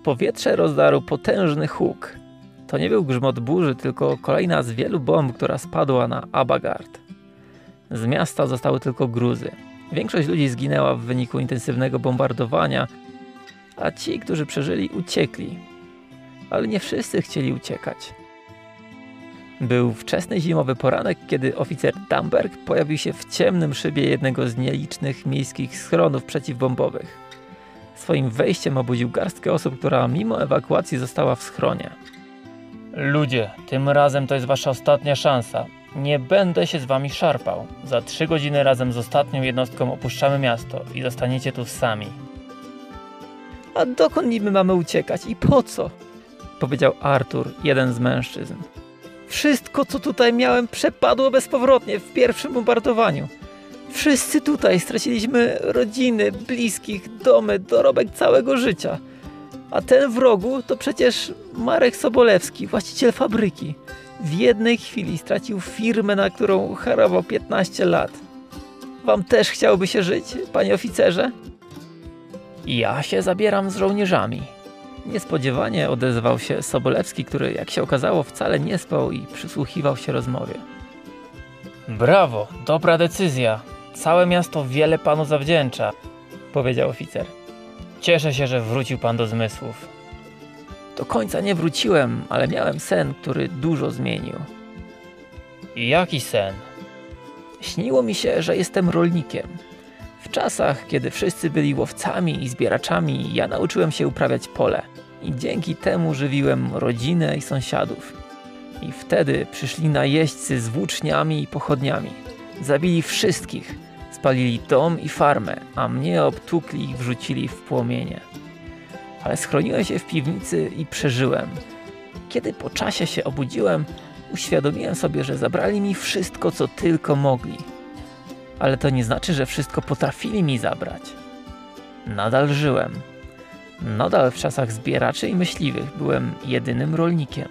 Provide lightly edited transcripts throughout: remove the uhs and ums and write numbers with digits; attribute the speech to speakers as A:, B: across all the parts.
A: powietrze rozdarł potężny huk. To nie był grzmot burzy, tylko kolejna z wielu bomb, która spadła na Abagard. Z miasta zostały tylko gruzy. Większość ludzi zginęła w wyniku intensywnego bombardowania, a ci, którzy przeżyli, uciekli. Ale nie wszyscy chcieli uciekać. Był wczesny zimowy poranek, kiedy oficer Damberg pojawił się w ciemnym szybie jednego z nielicznych miejskich schronów przeciwbombowych. Swoim wejściem obudził garstkę osób, która mimo ewakuacji została w schronie. Ludzie, tym razem to jest wasza ostatnia szansa. Nie będę się z wami szarpał. Za 3 godziny razem z ostatnią jednostką opuszczamy miasto i zostaniecie tu sami. A dokąd niby mamy uciekać i po co? Powiedział Artur, jeden z mężczyzn. Wszystko, co tutaj miałem, przepadło bezpowrotnie w pierwszym bombardowaniu. Wszyscy tutaj straciliśmy rodziny, bliskich, domy, dorobek całego życia. A ten w rogu to przecież Marek Sobolewski, właściciel fabryki. W jednej chwili stracił firmę, na którą harował 15 lat. Wam też chciałoby się żyć, panie oficerze? Ja się zabieram z żołnierzami. Niespodziewanie odezwał się Sobolewski, który, jak się okazało, wcale nie spał i przysłuchiwał się rozmowie. Brawo, dobra decyzja. Całe miasto wiele panu zawdzięcza, powiedział oficer. Cieszę się, że wrócił pan do zmysłów. Do końca nie wróciłem, ale miałem sen, który dużo zmienił. Jaki sen? Śniło mi się, że jestem rolnikiem. W czasach, kiedy wszyscy byli łowcami i zbieraczami, ja nauczyłem się uprawiać pole i dzięki temu żywiłem rodzinę i sąsiadów. I wtedy przyszli najeźdźcy z włóczniami i pochodniami. Zabili wszystkich, spalili dom i farmę, a mnie obtukli i wrzucili w płomienie. Ale schroniłem się w piwnicy i przeżyłem. Kiedy po czasie się obudziłem, uświadomiłem sobie, że zabrali mi wszystko, co tylko mogli. Ale to nie znaczy, że wszystko potrafili mi zabrać. Nadal żyłem. Nadal w czasach zbieraczy i myśliwych byłem jedynym rolnikiem.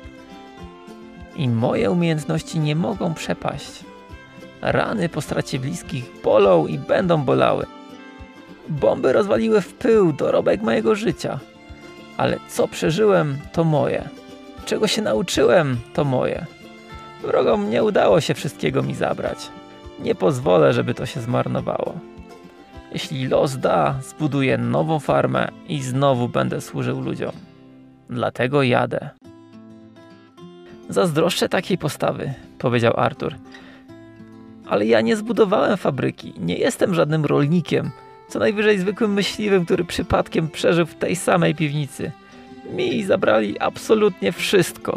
A: I moje umiejętności nie mogą przepaść. Rany po stracie bliskich bolą i będą bolały. Bomby rozwaliły w pył dorobek mojego życia. Ale co przeżyłem, to moje. Czego się nauczyłem, to moje. Wrogom nie udało się wszystkiego mi zabrać. Nie pozwolę, żeby to się zmarnowało. Jeśli los da, zbuduję nową farmę i znowu będę służył ludziom. Dlatego jadę. Zazdroszczę takiej postawy, powiedział Artur. Ale ja nie zbudowałem fabryki, nie jestem żadnym rolnikiem, co najwyżej zwykłym myśliwym, który przypadkiem przeżył w tej samej piwnicy. Mi zabrali absolutnie wszystko.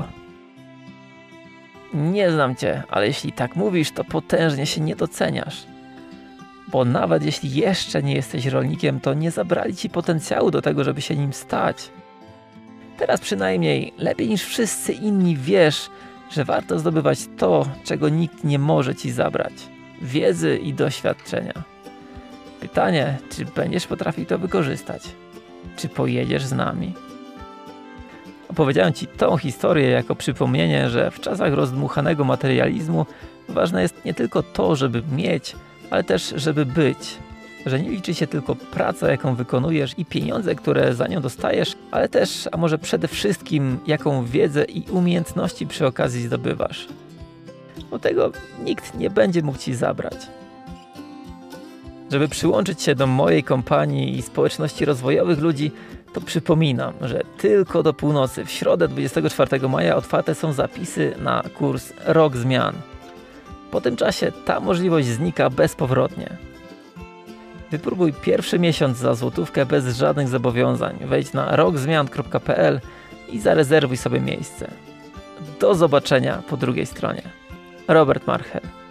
A: Nie znam cię, ale jeśli tak mówisz, to potężnie się nie doceniasz. Bo nawet jeśli jeszcze nie jesteś rolnikiem, to nie zabrali ci potencjału do tego, żeby się nim stać. Teraz przynajmniej lepiej niż wszyscy inni wiesz, że warto zdobywać to, czego nikt nie może ci zabrać. Wiedzy i doświadczenia. Pytanie, czy będziesz potrafił to wykorzystać? Czy pojedziesz z nami? Opowiedziałem ci tą historię jako przypomnienie, że w czasach rozdmuchanego materializmu ważne jest nie tylko to, żeby mieć, ale też żeby być. Że nie liczy się tylko praca, jaką wykonujesz i pieniądze, które za nią dostajesz, ale też, a może przede wszystkim, jaką wiedzę i umiejętności przy okazji zdobywasz. Bo tego nikt nie będzie mógł ci zabrać. Żeby przyłączyć się do mojej kompanii i społeczności rozwojowych ludzi, to przypominam, że tylko do północy w środę 24 maja otwarte są zapisy na kurs Rok Zmian. Po tym czasie ta możliwość znika bezpowrotnie. Wypróbuj pierwszy miesiąc za złotówkę bez żadnych zobowiązań. Wejdź na rokzmian.pl i zarezerwuj sobie miejsce. Do zobaczenia po drugiej stronie. Robert Marchel.